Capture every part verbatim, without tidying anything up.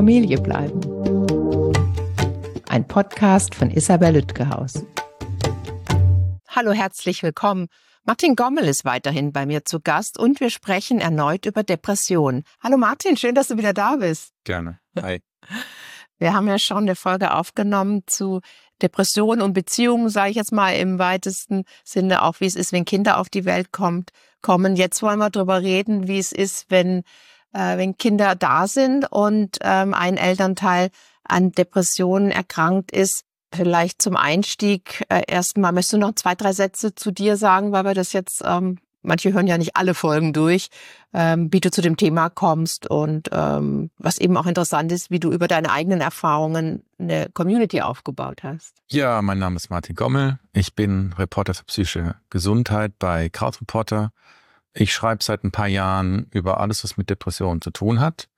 Familie bleiben. Ein Podcast von Isabel Lütgehaus. Hallo, herzlich willkommen. Martin Gommel ist weiterhin bei mir zu Gast und wir sprechen erneut über Depressionen. Hallo Martin, schön, dass du wieder da bist. Gerne. Hi. Wir haben ja schon eine Folge aufgenommen zu Depressionen und Beziehungen, sage ich jetzt mal im weitesten Sinne, auch wie es ist, wenn Kinder auf die Welt kommt, kommen. Jetzt wollen wir darüber reden, wie es ist, wenn, äh, wenn Kinder da sind und ähm, ein Elternteil an Depressionen erkrankt ist. Vielleicht zum Einstieg äh, erstmal, möchtest du noch zwei, drei Sätze zu dir sagen, weil wir das jetzt, ähm, manche hören ja nicht alle Folgen durch, ähm, wie du zu dem Thema kommst und ähm, was eben auch interessant ist, wie du über deine eigenen Erfahrungen eine Community aufgebaut hast. Ja, mein Name ist Martin Gommel. Ich bin Reporter für psychische Gesundheit bei Krautreporter. Ich schreibe seit ein paar Jahren über alles, was mit Depressionen zu tun hat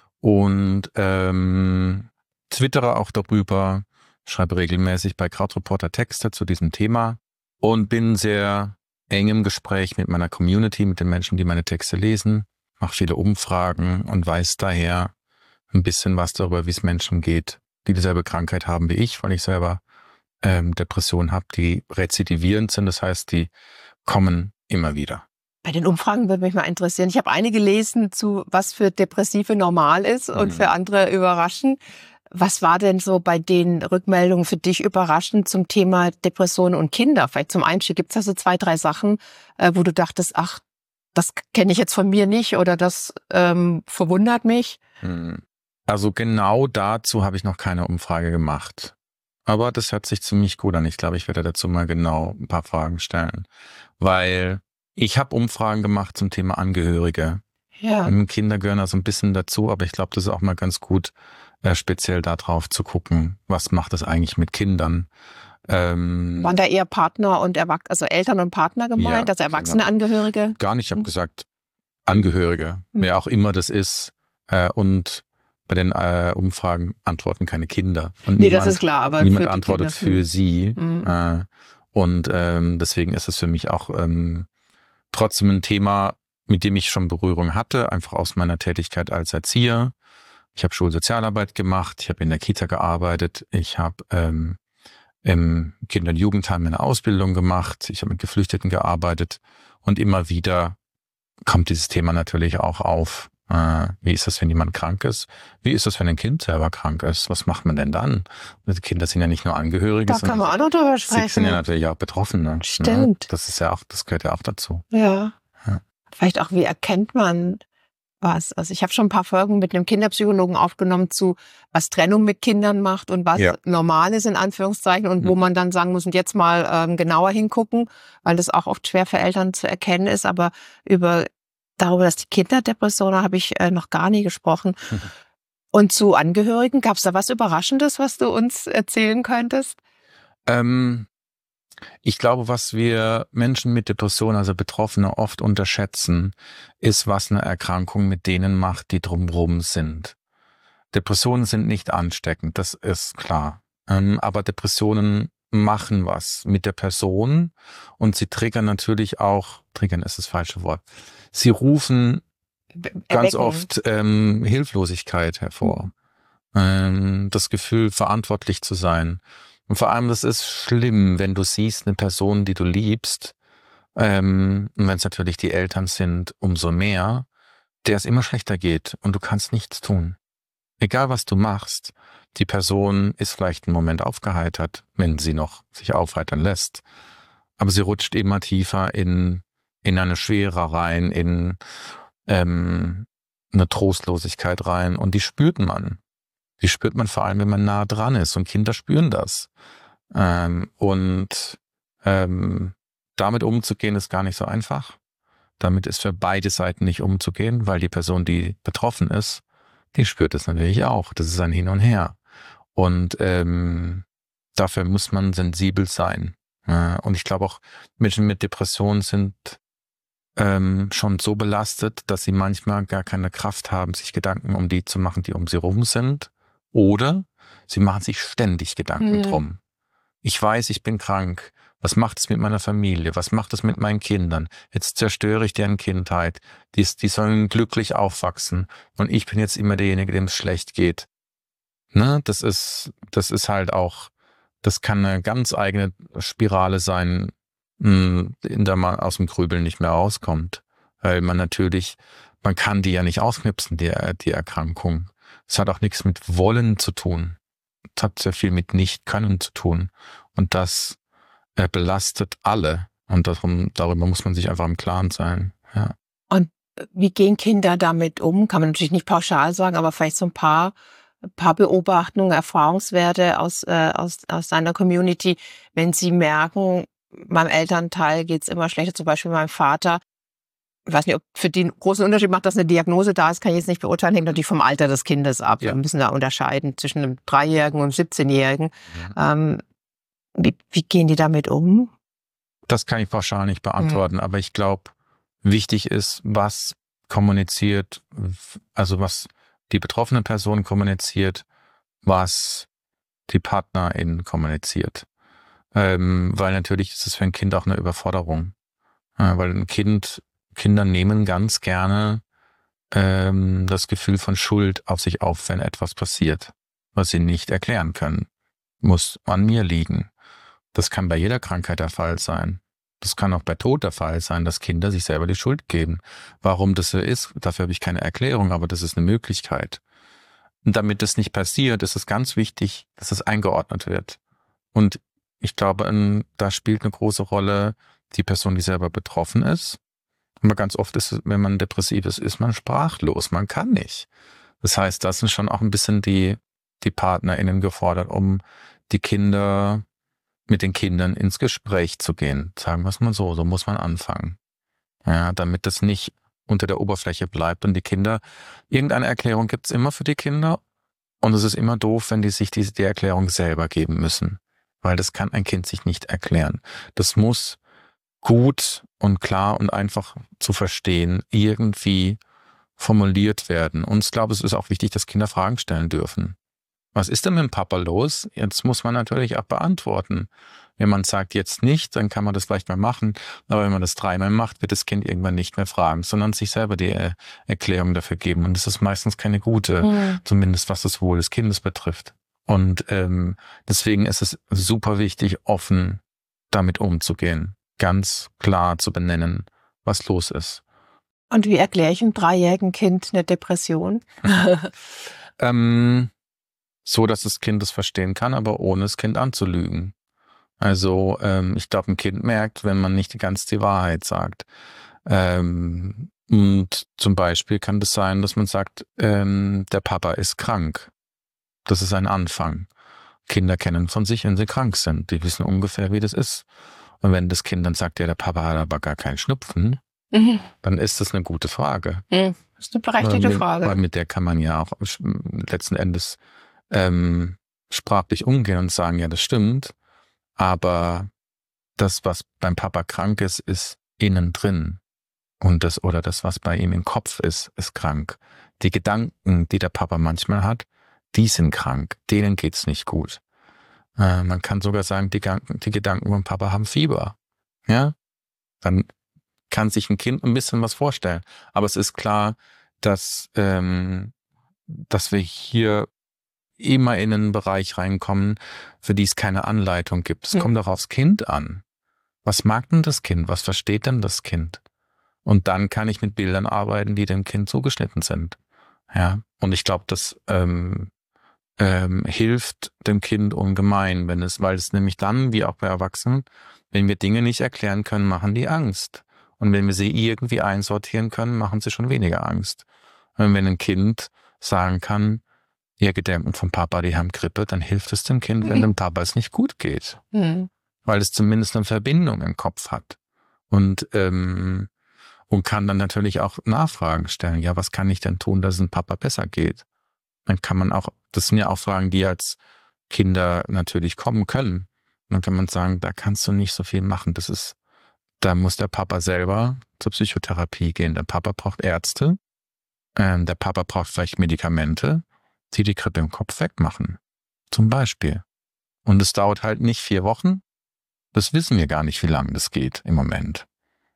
und ähm, twittere auch darüber, schreibe regelmäßig bei Krautreporter Texte zu diesem Thema und bin sehr eng im Gespräch mit meiner Community, mit den Menschen, die meine Texte lesen, mache viele Umfragen und weiß daher ein bisschen was darüber, wie es Menschen geht, die dieselbe Krankheit haben wie ich, weil ich selber ähm, Depressionen habe, die rezidivierend sind, das heißt, die kommen immer wieder. Bei den Umfragen würde mich mal interessieren. Ich habe eine gelesen zu, was für Depressive normal ist und mhm. für andere überraschend. Was war denn so bei den Rückmeldungen für dich überraschend zum Thema Depressionen und Kinder? Vielleicht zum Einstieg, gibt es da so zwei, drei Sachen, äh, wo du dachtest, ach, das kenne ich jetzt von mir nicht oder das ähm, verwundert mich? Also genau dazu habe ich noch keine Umfrage gemacht. Aber das hört sich ziemlich gut an. Ich glaube, ich werde dazu mal genau ein paar Fragen stellen. Weil ich habe Umfragen gemacht zum Thema Angehörige. Ja. Kinder gehören da so ein bisschen dazu, aber ich glaube, das ist auch mal ganz gut, äh, speziell darauf zu gucken, was macht das eigentlich mit Kindern. Ähm, Waren da eher Partner und Erwachsene, also Eltern und Partner gemeint, ja, also erwachsene genau. Angehörige? Gar nicht, ich habe gesagt Angehörige, hm. wer auch immer das ist. Äh, und bei den äh, Umfragen antworten keine Kinder. Und nee, niemand, das ist klar, aber niemand für antwortet Kinder. für sie. Hm. Äh, und ähm, deswegen ist es für mich auch ähm, trotzdem ein Thema, mit dem ich schon Berührung hatte, einfach aus meiner Tätigkeit als Erzieher. Ich habe Schulsozialarbeit gemacht, ich habe in der Kita gearbeitet, ich habe ähm, im Kinder- und Jugendheim eine Ausbildung gemacht, ich habe mit Geflüchteten gearbeitet und immer wieder kommt dieses Thema natürlich auch auf. Äh, wie ist das, wenn jemand krank ist? Wie ist das, wenn ein Kind selber krank ist? Was macht man denn dann? Die Kinder sind ja nicht nur Angehörige, Da kann man auch noch drüber sprechen. Sie sind ja natürlich auch Betroffene. Stimmt. Ne? Das ist ja auch, das gehört ja auch dazu. Ja. Ja. Vielleicht auch, wie erkennt man was? Also ich habe schon ein paar Folgen mit einem Kinderpsychologen aufgenommen zu, was Trennung mit Kindern macht und was ja. normal ist, in Anführungszeichen, und mhm. wo man dann sagen muss, und jetzt mal ähm, genauer hingucken, weil das auch oft schwer für Eltern zu erkennen ist, aber über darüber, dass die Kinder Depressionen haben, habe ich äh, noch gar nie gesprochen. Mhm. Und zu Angehörigen, gab es da was Überraschendes, was du uns erzählen könntest? Ähm Ich glaube, was wir Menschen mit Depressionen, also Betroffene, oft unterschätzen, ist, was eine Erkrankung mit denen macht, die drumherum sind. Depressionen sind nicht ansteckend, das ist klar. Aber Depressionen machen was mit der Person und sie triggern natürlich auch, triggern ist das falsche Wort, sie rufen Erwecken. ganz oft ähm, Hilflosigkeit hervor. Mhm. Ähm, das Gefühl, verantwortlich zu sein. Und vor allem, das ist schlimm, wenn du siehst, eine Person, die du liebst, ähm, und wenn es natürlich die Eltern sind, umso mehr, der es immer schlechter geht und du kannst nichts tun. Egal, was du machst, die Person ist vielleicht einen Moment aufgeheitert, wenn sie noch sich aufheitern lässt, aber sie rutscht immer tiefer in, in eine Schwere rein, in ähm, eine Trostlosigkeit rein und die spürt man. Die spürt man vor allem, wenn man nah dran ist und Kinder spüren das. Ähm, und ähm, damit umzugehen ist gar nicht so einfach. Damit ist für beide Seiten nicht umzugehen, weil die Person, die betroffen ist, die spürt es natürlich auch. Das ist ein Hin und Her. Und ähm, dafür muss man sensibel sein. Äh, und ich glaube auch, Menschen mit Depressionen sind ähm, schon so belastet, dass sie manchmal gar keine Kraft haben, sich Gedanken um die zu machen, die um sie rum sind. Oder sie machen sich ständig Gedanken ja. drum. Ich weiß, ich bin krank. Was macht es mit meiner Familie? Was macht es mit meinen Kindern? Jetzt zerstöre ich deren Kindheit. Die, die sollen glücklich aufwachsen. Und ich bin jetzt immer derjenige, dem es schlecht geht. Ne? Das ist, das ist halt auch, das kann eine ganz eigene Spirale sein, in der man aus dem Grübeln nicht mehr rauskommt. Weil man natürlich, man kann die ja nicht ausknipsen, die, die Erkrankung. Es hat auch nichts mit Wollen zu tun. Es hat sehr viel mit Nicht-Können zu tun. Und das äh, belastet alle. Und darum, darüber muss man sich einfach im Klaren sein. Ja. Und wie gehen Kinder damit um? Kann man natürlich nicht pauschal sagen, aber vielleicht so ein paar, ein paar Beobachtungen, Erfahrungswerte aus, äh, aus, aus deiner Community, wenn sie merken, meinem Elternteil geht's immer schlechter, zum Beispiel meinem Vater. Ich weiß nicht, ob für die einen großen Unterschied macht, dass eine Diagnose da ist, kann ich jetzt nicht beurteilen, hängt natürlich vom Alter des Kindes ab. Ja. Wir müssen da unterscheiden zwischen einem Dreijährigen und einem siebzehnjährigen. Ja. Ähm, wie, wie gehen die damit um? Das kann ich pauschal nicht beantworten, mhm. aber ich glaube, wichtig ist, was kommuniziert, also was die betroffene Person kommuniziert, was die Partnerin kommuniziert. Ähm, weil natürlich ist es für ein Kind auch eine Überforderung. Äh, weil ein Kind, Kinder nehmen ganz gerne ähm, das Gefühl von Schuld auf sich auf, wenn etwas passiert, was sie nicht erklären können. Muss an mir liegen. Das kann bei jeder Krankheit der Fall sein. Das kann auch bei Tod der Fall sein, dass Kinder sich selber die Schuld geben. Warum das so ist, dafür habe ich keine Erklärung, aber das ist eine Möglichkeit. Und damit das nicht passiert, ist es ganz wichtig, dass es eingeordnet wird. Und ich glaube, da spielt eine große Rolle die Person, die selber betroffen ist. Aber ganz oft ist es, wenn man depressiv ist, ist man sprachlos. Man kann nicht. Das heißt, da sind schon auch ein bisschen die, die PartnerInnen gefordert, um die Kinder, mit den Kindern ins Gespräch zu gehen. Sagen wir es mal so, so muss man anfangen. Ja, damit das nicht unter der Oberfläche bleibt und die Kinder, irgendeine Erklärung gibt es immer für die Kinder und es ist immer doof, wenn die sich diese die Erklärung selber geben müssen. Weil das kann ein Kind sich nicht erklären. Das muss gut und klar und einfach zu verstehen irgendwie formuliert werden. Und ich glaube, es ist auch wichtig, dass Kinder Fragen stellen dürfen. Was ist denn mit dem Papa los? Jetzt muss man natürlich auch beantworten. Wenn man sagt, jetzt nicht, dann kann man das vielleicht mal machen. Aber wenn man das dreimal macht, wird das Kind irgendwann nicht mehr fragen, sondern sich selber die äh, Erklärung dafür geben. Und das ist meistens keine gute, mhm. zumindest was das Wohl des Kindes betrifft. Und ähm, deswegen ist es super wichtig, offen damit umzugehen. Ganz klar zu benennen, was los ist. Und wie erkläre ich einem dreijährigen Kind eine Depression? ähm, so, dass das Kind es verstehen kann, aber ohne das Kind anzulügen. Also ähm, ich glaube, ein Kind merkt, wenn man nicht ganz die Wahrheit sagt. Ähm, und zum Beispiel kann das sein, dass man sagt, ähm, der Papa ist krank. Das ist ein Anfang. Kinder kennen von sich, wenn sie krank sind. Die wissen ungefähr, wie das ist. Und wenn das Kind dann sagt, ja, der Papa hat aber gar keinen Schnupfen, mhm. dann ist das eine gute Frage. Mhm. Das ist eine berechtigte weil, Frage. Weil mit der kann man ja auch letzten Endes ähm, sprachlich umgehen und sagen, ja, das stimmt. Aber das, was beim Papa krank ist, ist innen drin. Und das, oder das, was bei ihm im Kopf ist, ist krank. Die Gedanken, die der Papa manchmal hat, die sind krank. Denen geht's nicht gut. Äh, man kann sogar sagen, die, die Gedanken vom Papa haben Fieber. Ja? Dann kann sich ein Kind ein bisschen was vorstellen. Aber es ist klar, dass, ähm, dass wir hier immer in einen Bereich reinkommen, für die es keine Anleitung gibt. Es hm. kommt auch aufs Kind an. Was mag denn das Kind? Was versteht denn das Kind? Und dann kann ich mit Bildern arbeiten, die dem Kind zugeschnitten sind. Ja. Und ich glaube, das ähm, ähm, hilft dem Kind ungemein, wenn es, weil es nämlich dann, wie auch bei Erwachsenen, wenn wir Dinge nicht erklären können, machen die Angst. Und wenn wir sie irgendwie einsortieren können, machen sie schon weniger Angst. Und wenn ein Kind sagen kann, ihr Gedanken vom Papa, die haben Grippe, dann hilft es dem Kind, wenn dem Papa es nicht gut geht. Mhm. Weil es zumindest eine Verbindung im Kopf hat. Und, ähm, und kann dann natürlich auch Nachfragen stellen. Ja, was kann ich denn tun, dass es dem Papa besser geht? Dann kann man auch, das sind ja auch Fragen, die als Kinder natürlich kommen können. Und dann kann man sagen, da kannst du nicht so viel machen. Das ist, da muss der Papa selber zur Psychotherapie gehen. Der Papa braucht Ärzte. Ähm, der Papa braucht vielleicht Medikamente, die die Grippe im Kopf wegmachen. Zum Beispiel. Und es dauert halt nicht vier Wochen. Das wissen wir gar nicht, wie lange das geht im Moment.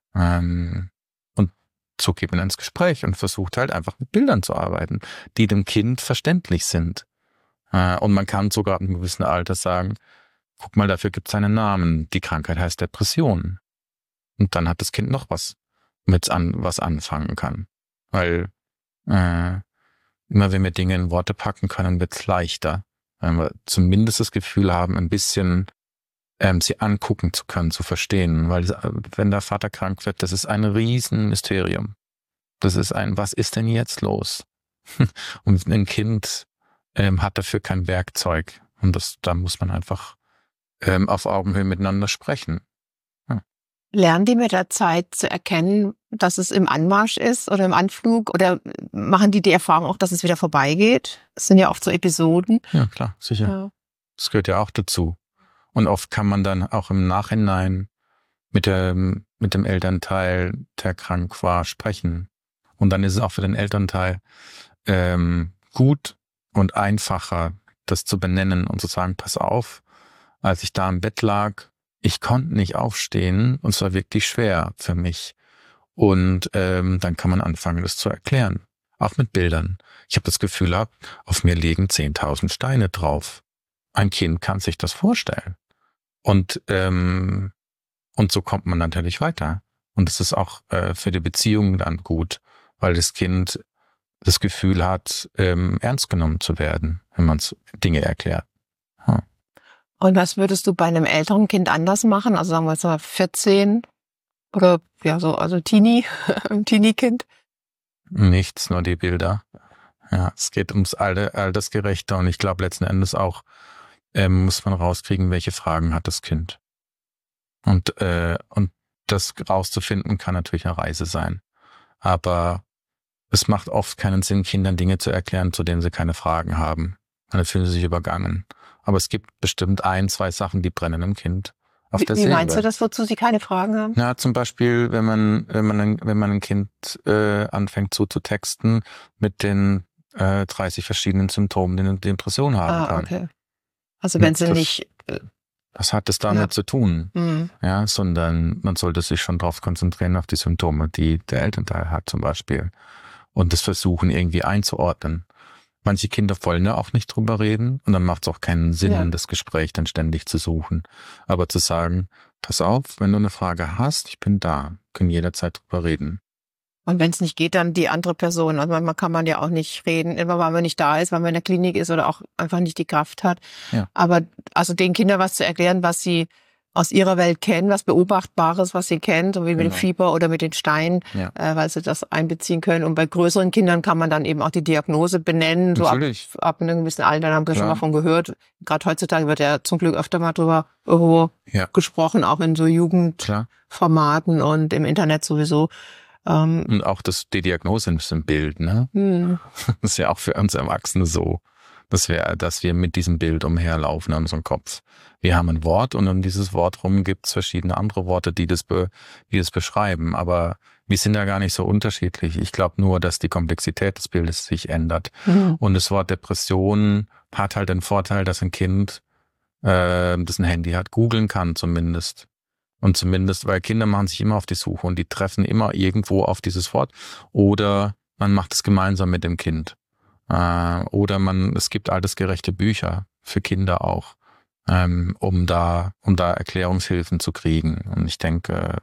Ähm, und so geht man ins Gespräch und versucht halt einfach mit Bildern zu arbeiten, die dem Kind verständlich sind. Äh, und man kann sogar ab einem gewissen Alter sagen, guck mal, dafür gibt es einen Namen. Die Krankheit heißt Depression. Und dann hat das Kind noch was, mit an, was anfangen kann. Weil äh, immer wenn wir Dinge in Worte packen können, wird es leichter. Wenn wir zumindest das Gefühl haben, ein bisschen ähm, sie angucken zu können, zu verstehen. Weil wenn der Vater krank wird, das ist ein Riesenmysterium. Das ist ein, was ist denn jetzt los? Und ein Kind ähm, hat dafür kein Werkzeug. Und das, da muss man einfach ähm, auf Augenhöhe miteinander sprechen. Ja. Lernen die mit der Zeit zu erkennen, dass es im Anmarsch ist oder im Anflug? Oder machen die die Erfahrung auch, dass es wieder vorbeigeht? Es sind ja oft so Episoden. Ja, klar, sicher. Ja. Das gehört ja auch dazu. Und oft kann man dann auch im Nachhinein mit dem, mit dem Elternteil, der krank war, sprechen. Und dann ist es auch für den Elternteil ähm, gut und einfacher, das zu benennen und zu sagen, pass auf, als ich da im Bett lag, ich konnte nicht aufstehen und es war wirklich schwer für mich. Und ähm, dann kann man anfangen, das zu erklären. Auch mit Bildern. Ich habe das Gefühl, auf mir liegen zehntausend Steine drauf. Ein Kind kann sich das vorstellen. Und, ähm, und so kommt man natürlich weiter. Und es ist auch äh, für die Beziehung dann gut, weil das Kind das Gefühl hat, ähm, ernst genommen zu werden, wenn man Dinge erklärt. Hm. Und was würdest du bei einem älteren Kind anders machen? Also sagen wir jetzt mal vierzehn oder ja so, also Teenie, ein Teenie-Kind? Nichts, nur die Bilder. Ja, es geht ums Alter, Altersgerechte und ich glaube letzten Endes auch ähm, muss man rauskriegen, welche Fragen hat das Kind. Und, äh, und das rauszufinden kann natürlich eine Reise sein. Aber es macht oft keinen Sinn, Kindern Dinge zu erklären, zu denen sie keine Fragen haben. Dann fühlen sie sich übergangen. Aber es gibt bestimmt ein, zwei Sachen, die brennen im Kind auf wie, der Wie Seele. meinst du das, wozu sie keine Fragen haben? Na, zum Beispiel, wenn man, wenn man, ein, wenn man ein Kind äh, anfängt so zu texten mit den äh, dreißig verschiedenen Symptomen, die eine Depression haben ah, kann. Okay. Also wenn sie das, nicht... Äh, was hat das damit ja. zu tun? Mhm. Ja, sondern man sollte sich schon darauf konzentrieren, auf die Symptome, die der Elternteil hat zum Beispiel. Und das versuchen irgendwie einzuordnen. Manche Kinder wollen ja auch nicht drüber reden und dann macht es auch keinen Sinn, Ja. das Gespräch dann ständig zu suchen. Aber zu sagen, pass auf, wenn du eine Frage hast, ich bin da, können jederzeit drüber reden. Und wenn es nicht geht, dann die andere Person. Also manchmal kann man ja auch nicht reden, immer weil man nicht da ist, weil man in der Klinik ist oder auch einfach nicht die Kraft hat. Ja. Aber also den Kindern was zu erklären, was sie aus ihrer Welt kennen, was Beobachtbares, was sie kennen, so wie mit Genau. dem Fieber oder mit den Steinen, Ja. äh, weil sie das einbeziehen können. Und bei größeren Kindern kann man dann eben auch die Diagnose benennen. So ab, Natürlich. ab einem gewissen Alter, da haben wir schon Klar. mal von gehört. Gerade heutzutage wird ja zum Glück öfter mal drüber irgendwo Ja. gesprochen, auch in so Klar. Jugendformaten und im Internet sowieso. Ähm, Und auch das, die Diagnose ist ein Bild, ne? hm. Das ist ja auch für uns Erwachsene so, dass wir, dass wir mit diesem Bild umherlaufen an unserem Kopf. Wir haben ein Wort und um dieses Wort rum gibt es verschiedene andere Worte, die das, be, die das beschreiben. Aber wir sind ja gar nicht so unterschiedlich. Ich glaube nur, dass die Komplexität des Bildes sich ändert. Mhm. Und das Wort Depression hat halt den Vorteil, dass ein Kind, äh, das ein Handy hat, googeln kann zumindest. Und zumindest, weil Kinder machen sich immer auf die Suche und die treffen immer irgendwo auf dieses Wort. Oder man macht es gemeinsam mit dem Kind. Äh, oder man, es gibt altersgerechte Bücher für Kinder auch, ähm, um da, um da Erklärungshilfen zu kriegen. Und ich denke,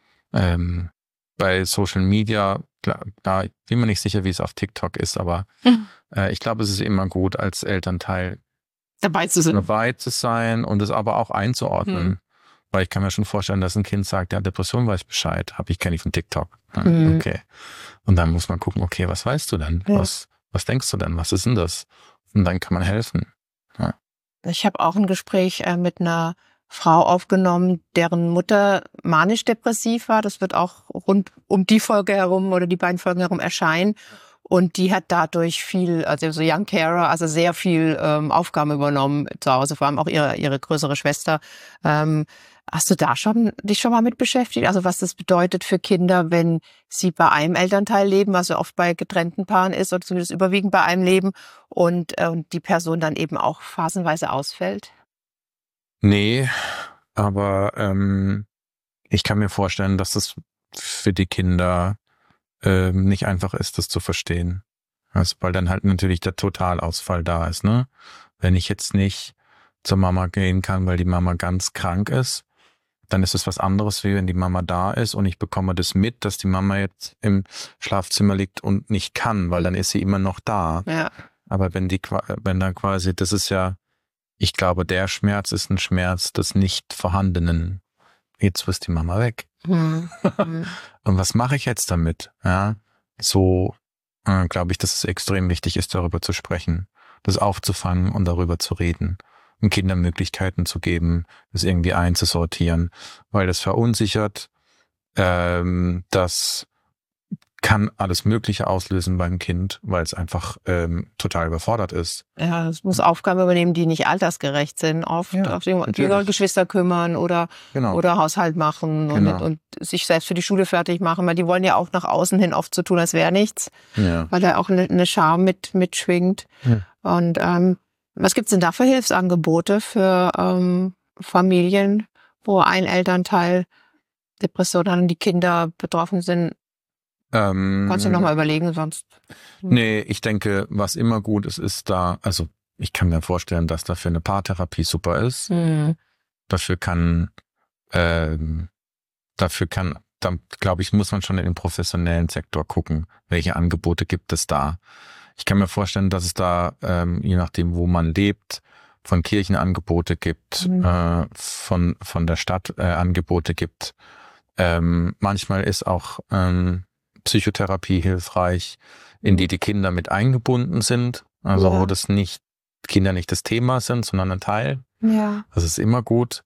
ähm, bei Social Media, klar, da bin mir nicht sicher, wie es auf TikTok ist, aber Mhm. äh, ich glaube, es ist immer gut, als Elternteil dabei zu sein. dabei zu sein und es aber auch einzuordnen. Mhm. Weil ich kann mir schon vorstellen, dass ein Kind sagt, ja, Depression weiß Bescheid, habe ich, kenne ich von TikTok. Mhm. Okay. Und dann muss man gucken, okay, was weißt du denn? Ja. Was, was denkst du denn? Was ist denn das? Und dann kann man helfen. Ja. Ich habe auch ein Gespräch äh, mit einer Frau aufgenommen, deren Mutter manisch-depressiv war. Das wird auch rund um die Folge herum oder die beiden Folgen herum erscheinen. Und die hat dadurch viel, also so Young Carer, also sehr viel ähm, Aufgaben übernommen zu Hause, vor allem auch ihre, ihre größere Schwester. Ähm, hast du da schon dich schon mal mit beschäftigt? Also was das bedeutet für Kinder, wenn sie bei einem Elternteil leben, was ja oft bei getrennten Paaren ist, oder zumindest überwiegend bei einem leben, und, äh, und die Person dann eben auch phasenweise ausfällt? Nee, aber ähm, ich kann mir vorstellen, dass das für die Kinder ähm, nicht einfach ist, das zu verstehen. Also, weil dann halt natürlich der Totalausfall da ist, ne? Wenn ich jetzt nicht zur Mama gehen kann, weil die Mama ganz krank ist, dann ist es was anderes, wie wenn die Mama da ist und ich bekomme das mit, dass die Mama jetzt im Schlafzimmer liegt und nicht kann, weil dann ist sie immer noch da. Ja. Aber wenn die, wenn dann quasi, das ist ja, ich glaube, der Schmerz ist ein Schmerz des nicht vorhandenen. Jetzt ist die Mama weg. Mhm. Mhm. Und was mache ich jetzt damit? Ja, so äh, glaube ich, dass es extrem wichtig ist, darüber zu sprechen, das aufzufangen und darüber zu reden. Und Kindern Möglichkeiten zu geben, das irgendwie einzusortieren, weil das verunsichert, ähm, das kann alles Mögliche auslösen beim Kind, weil es einfach ähm, total überfordert ist. Ja, es muss Aufgaben übernehmen, die nicht altersgerecht sind. Oft Ja, auf die natürlich. jüngere Geschwister kümmern oder, Genau. oder Haushalt machen und, Genau. und sich selbst für die Schule fertig machen, weil die wollen ja auch nach außen hin oft so tun, als wäre nichts, Ja. weil da auch eine, eine Scham mit, mitschwingt. Ja. Und ähm, was gibt's denn da für Hilfsangebote für ähm, Familien, wo ein Elternteil Depression hat und die Kinder betroffen sind? Ähm, Kannst du noch mal überlegen, sonst. Nee, ich denke, was immer gut ist, ist da, also ich kann mir vorstellen, dass dafür eine Paartherapie super ist. Mhm. Dafür kann, ähm, dafür kann, da glaube ich, muss man schon in den professionellen Sektor gucken, welche Angebote gibt es da. Ich kann mir vorstellen, dass es da, ähm, je nachdem, wo man lebt, von Kirchen Angebote gibt, Mhm. äh, von, von der Stadt äh, Angebote gibt. Ähm, manchmal ist auch ähm, Psychotherapie hilfreich, in die die Kinder mit eingebunden sind. Also Ja. wo das nicht, Kinder nicht das Thema sind, sondern ein Teil. Ja. Das ist immer gut.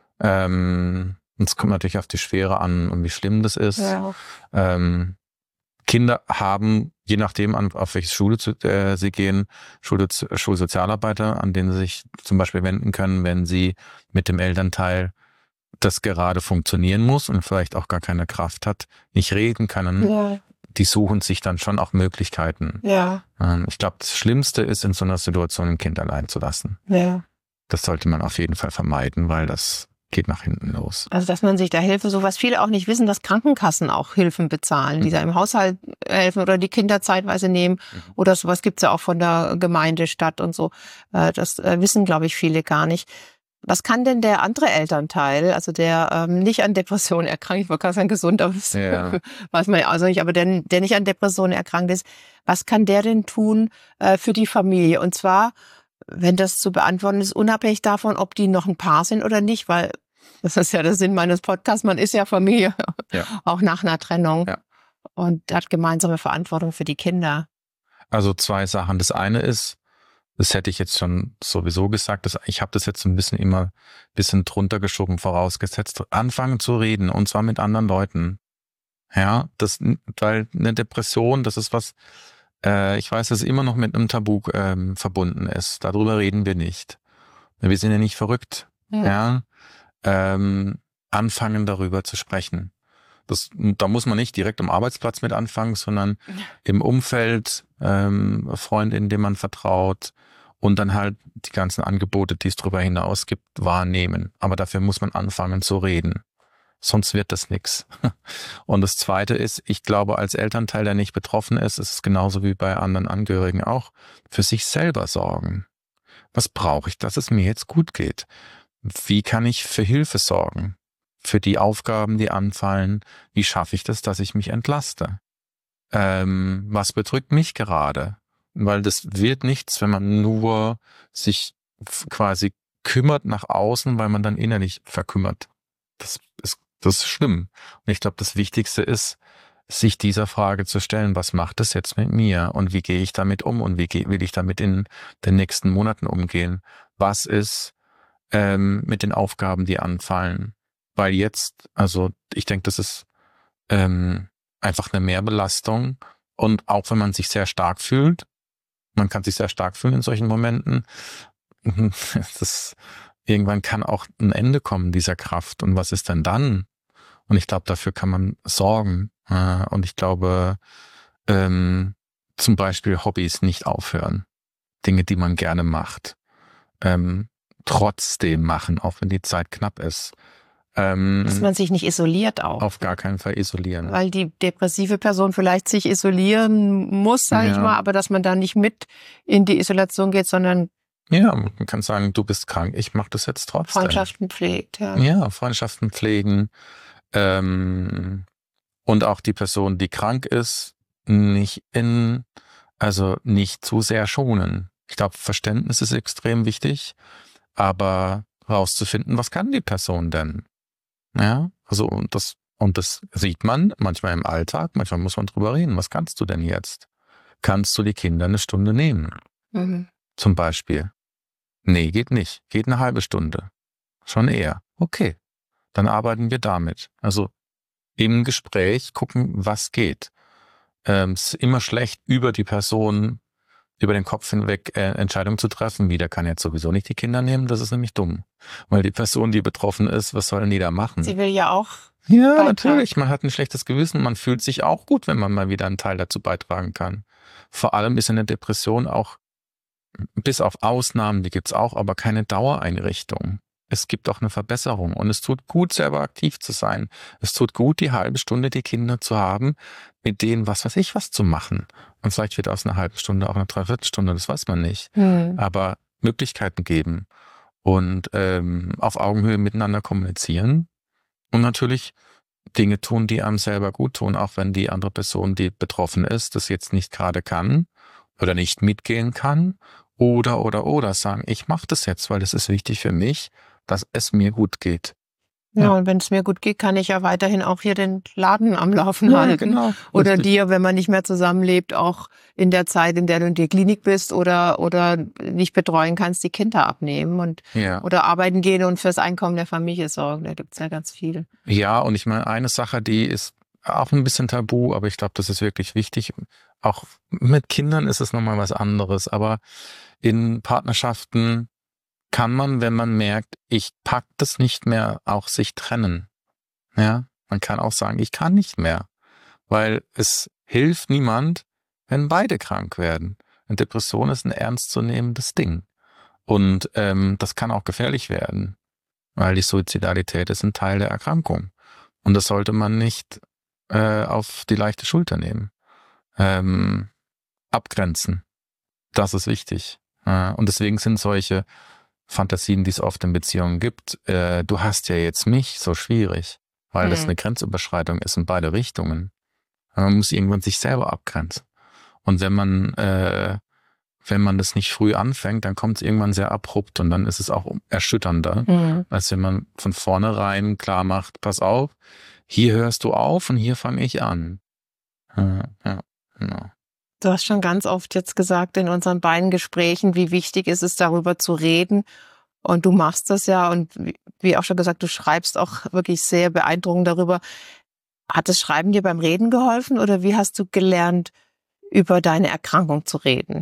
Ähm, und es kommt natürlich auf die Schwere an und wie schlimm das ist. Ja. Ähm, Kinder haben, je nachdem, an, auf welche Schule zu, äh, sie gehen, Schule, Schulsozialarbeiter, an denen sie sich zum Beispiel wenden können, wenn sie mit dem Elternteil, das gerade funktionieren muss und vielleicht auch gar keine Kraft hat, nicht reden können. Ja. Die suchen sich dann schon auch Möglichkeiten. Ja. Ähm, ich glaube, das Schlimmste ist, in so einer Situation ein Kind allein zu lassen. Ja. Das sollte man auf jeden Fall vermeiden, weil das geht nach hinten los. Also, dass man sich da Hilfe, so was viele auch nicht wissen, dass Krankenkassen auch Hilfen bezahlen, die da im Haushalt helfen oder die Kinder zeitweise nehmen Mhm. oder sowas gibt's ja auch von der Gemeinde, Stadt und so. Äh, Das äh, wissen, glaube ich, viele gar nicht. Was kann denn der andere Elternteil, also der ähm, nicht an Depressionen erkrankt, ich wollte gerade sagen gesund, aber das Ja. weiß man ja also nicht, aber der, der nicht an Depressionen erkrankt ist, was kann der denn tun äh, für die Familie? Und zwar, wenn das zu beantworten ist, unabhängig davon, ob die noch ein Paar sind oder nicht, weil das ist ja der Sinn meines Podcasts, man ist ja Familie, Ja. auch nach einer Trennung Ja. und hat gemeinsame Verantwortung für die Kinder. Also zwei Sachen. Das eine ist, das hätte ich jetzt schon sowieso gesagt, dass ich habe das jetzt so ein bisschen immer ein bisschen drunter geschoben, vorausgesetzt, anfangen zu reden und zwar mit anderen Leuten. Ja, das, weil eine Depression, das ist was, äh, ich weiß, dass es immer noch mit einem Tabu ähm, verbunden ist. Darüber reden wir nicht. Wir sind ja nicht verrückt. Ja. Ja, ähm, anfangen darüber zu sprechen. Das, da muss man nicht direkt am Arbeitsplatz mit anfangen, sondern im Umfeld, ähm, Freundinnen, denen man vertraut und dann halt die ganzen Angebote, die es darüber hinaus gibt, wahrnehmen. Aber dafür muss man anfangen zu reden. Sonst wird das nix. Und das Zweite ist, ich glaube, als Elternteil, der nicht betroffen ist, ist es genauso wie bei anderen Angehörigen auch, für sich selber sorgen. Was brauche ich, dass es mir jetzt gut geht? Wie kann ich für Hilfe sorgen? Für die Aufgaben, die anfallen? Wie schaffe ich das, dass ich mich entlaste? Ähm, was bedrückt mich gerade? Weil das wird nichts, wenn man nur sich quasi kümmert nach außen, weil man dann innerlich verkümmert. Das ist, das ist schlimm. Und ich glaube, das Wichtigste ist, sich dieser Frage zu stellen, was macht es jetzt mit mir und wie gehe ich damit um und wie gehe, will ich damit in den nächsten Monaten umgehen? Was ist ähm, mit den Aufgaben, die anfallen? Weil jetzt, also ich denke, das ist ähm, einfach eine Mehrbelastung und auch wenn man sich sehr stark fühlt, man kann sich sehr stark fühlen in solchen Momenten, das, irgendwann kann auch ein Ende kommen dieser Kraft und was ist denn dann? Und ich glaube, dafür kann man sorgen. Und ich glaube, ähm, zum Beispiel Hobbys nicht aufhören. Dinge, die man gerne macht. Ähm, trotzdem machen, auch wenn die Zeit knapp ist. Ähm, Dass man sich nicht isoliert auch. Auf gar keinen Fall isolieren. Weil die depressive Person vielleicht sich isolieren muss, sage Ja. ich mal, aber dass man da nicht mit in die Isolation geht, sondern Ja, man kann sagen, du bist krank, ich mache das jetzt trotzdem. Freundschaften pflegt, ja. Ja, Freundschaften pflegen. Ähm, und auch die Person, die krank ist, nicht in, also nicht zu sehr schonen. Ich glaube, Verständnis ist extrem wichtig, aber rauszufinden, was kann die Person denn? Ja, also und das, und das sieht man manchmal im Alltag, manchmal muss man drüber reden. Was kannst du denn jetzt? Kannst du die Kinder eine Stunde nehmen? Mhm. Zum Beispiel. Nee, geht nicht. Geht eine halbe Stunde. Schon eher. Okay. Dann arbeiten wir damit. Also im Gespräch gucken, was geht. Ähm, es ist immer schlecht, über die Person, über den Kopf hinweg äh, Entscheidungen zu treffen. Wie, der kann jetzt sowieso nicht die Kinder nehmen. Das ist nämlich dumm. Weil die Person, die betroffen ist, was sollen die da machen? Sie will ja auch Ja, beitragen. natürlich. Man hat ein schlechtes Gewissen. Man fühlt sich auch gut, wenn man mal wieder einen Teil dazu beitragen kann. Vor allem ist in der Depression auch, bis auf Ausnahmen, die gibt's auch, aber keine Dauereinrichtung. Es gibt auch eine Verbesserung und es tut gut, selber aktiv zu sein. Es tut gut, die halbe Stunde die Kinder zu haben, mit denen was weiß ich was zu machen. Und vielleicht wird aus einer halben Stunde auch eine Dreiviertelstunde, das weiß man nicht. Hm. Aber Möglichkeiten geben und ähm, auf Augenhöhe miteinander kommunizieren und natürlich Dinge tun, die einem selber gut tun, auch wenn die andere Person, die betroffen ist, das jetzt nicht gerade kann oder nicht mitgehen kann oder, oder, oder sagen, ich mache das jetzt, weil das ist wichtig für mich, dass es mir gut geht. Ja, Ja. und wenn es mir gut geht, kann ich ja weiterhin auch hier den Laden am Laufen Ja, halten. genau. Oder Richtig. dir, wenn man nicht mehr zusammenlebt, auch in der Zeit, in der du in der Klinik bist oder, oder nicht betreuen kannst, die Kinder abnehmen und Ja. oder arbeiten gehen und fürs Einkommen der Familie sorgen. Da gibt's ja ganz viel. Ja, und ich meine, eine Sache, die ist auch ein bisschen tabu, aber ich glaube, das ist wirklich wichtig. Auch mit Kindern ist es nochmal was anderes, aber in Partnerschaften kann man, wenn man merkt, ich pack das nicht mehr, auch sich trennen. Ja, man kann auch sagen, ich kann nicht mehr, weil es hilft niemand, wenn beide krank werden. Eine Depression ist ein ernstzunehmendes Ding und ähm, das kann auch gefährlich werden, weil die Suizidalität ist ein Teil der Erkrankung und das sollte man nicht äh, auf die leichte Schulter nehmen. Ähm, abgrenzen, das ist wichtig. Äh, und deswegen sind solche Fantasien, die es oft in Beziehungen gibt, äh, du hast ja jetzt mich, so schwierig, weil Hm. das eine Grenzüberschreitung ist in beide Richtungen. Man muss irgendwann sich selber abgrenzen. Und wenn man, äh, wenn man das nicht früh anfängt, dann kommt es irgendwann sehr abrupt und dann ist es auch erschütternder, Hm. als wenn man von vornherein klar macht, pass auf, hier hörst du auf und hier fange ich an. Ja, ja, genau. Du hast schon ganz oft jetzt gesagt in unseren beiden Gesprächen, wie wichtig ist es, darüber zu reden. Und du machst das ja und wie, wie auch schon gesagt, du schreibst auch wirklich sehr beeindruckend darüber. Hat das Schreiben dir beim Reden geholfen oder wie hast du gelernt, über deine Erkrankung zu reden?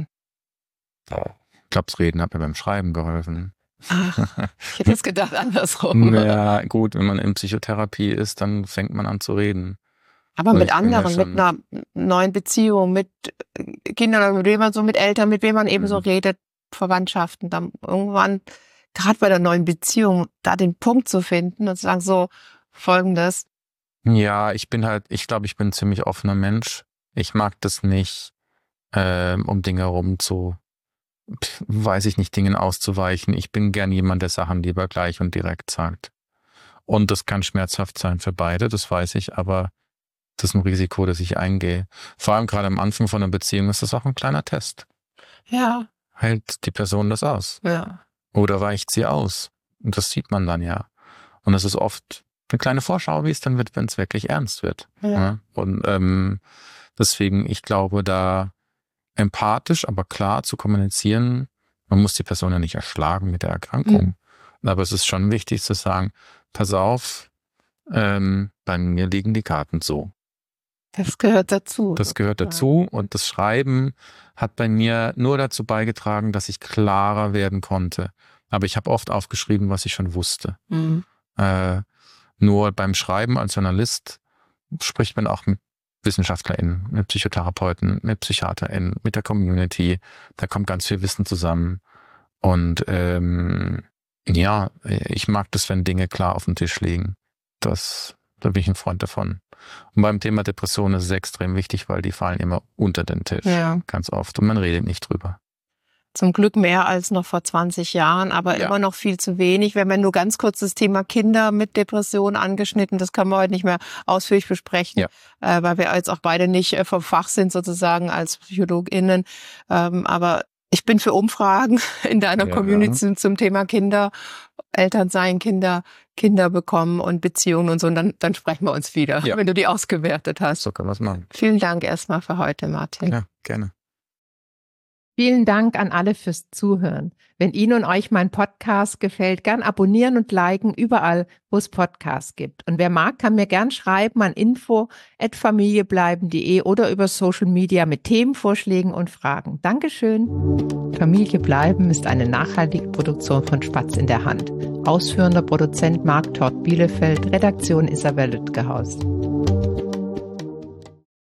Ich glaube, das Reden hat mir beim Schreiben geholfen. Ach, ich hätte es gedacht andersrum. Ja, gut, wenn man in Psychotherapie ist, dann fängt man an zu reden. Aber Und mit ich bin ja anderen, mit schon- einer neuen Beziehung, mit Kindern, mit wem man so, mit Eltern, mit wem man eben so Mhm. redet, Verwandtschaften, dann irgendwann, gerade bei der neuen Beziehung, da den Punkt zu finden und zu sagen, so, Folgendes. Ja, ich bin halt, ich glaube, ich bin ein ziemlich offener Mensch. Ich mag das nicht, ähm, um Dinge rum zu, pf, weiß ich nicht, Dingen auszuweichen. Ich bin gern jemand, der Sachen lieber gleich und direkt sagt. Und das kann schmerzhaft sein für beide, das weiß ich, aber das ist ein Risiko, das ich eingehe. Vor allem gerade am Anfang von einer Beziehung ist das auch ein kleiner Test. Ja, Hält die Person das aus? ja. Oder weicht sie aus? Und das sieht man dann ja. Und das ist oft eine kleine Vorschau, wie es dann wird, wenn es wirklich ernst wird. Ja. Ja? Und ähm, deswegen, ich glaube, da empathisch, aber klar zu kommunizieren, man muss die Person ja nicht erschlagen mit der Erkrankung. Mhm. Aber es ist schon wichtig zu sagen, pass auf, ähm, bei mir liegen die Karten so. Das gehört dazu. Das gehört dazu und das Schreiben hat bei mir nur dazu beigetragen, dass ich klarer werden konnte. Aber ich habe oft aufgeschrieben, was ich schon wusste. Mhm. Äh, nur beim Schreiben als Journalist spricht man auch mit WissenschaftlerInnen, mit Psychotherapeuten, mit PsychiaterInnen, mit der Community. Da kommt ganz viel Wissen zusammen. Und ähm, ja, ich mag das, wenn Dinge klar auf dem Tisch liegen. Das, da bin ich ein Freund davon. Und beim Thema Depression ist es extrem wichtig, weil die fallen immer unter den Tisch. Ja. Ganz oft. Und man redet nicht drüber. Zum Glück mehr als noch vor zwanzig Jahren, aber ja. immer noch viel zu wenig. Wir haben ja nur ganz kurz das Thema Kinder mit Depressionen angeschnitten. Das können wir heute nicht mehr ausführlich besprechen, ja. äh, weil wir jetzt auch beide nicht äh, vom Fach sind sozusagen als PsychologInnen. Ähm, aber ich bin für Umfragen in deiner ja, Community ja. zum Thema Kinder, Elternsein, Kinder, Kinder bekommen und Beziehungen und so. Und dann, dann sprechen wir uns wieder, ja. wenn du die ausgewertet hast. So können wir es machen. Vielen Dank erstmal für heute, Martin. Ja, gerne. Vielen Dank an alle fürs Zuhören. Wenn Ihnen und euch mein Podcast gefällt, gern abonnieren und liken überall, wo es Podcasts gibt. Und wer mag, kann mir gern schreiben an info at familiebleiben punkt de oder über Social Media mit Themenvorschlägen und Fragen. Dankeschön. Familie bleiben ist eine nachhaltige Produktion von Spatz in der Hand. Ausführender Produzent Marc Todt Bielefeld, Redaktion Isabel Lütgehaus.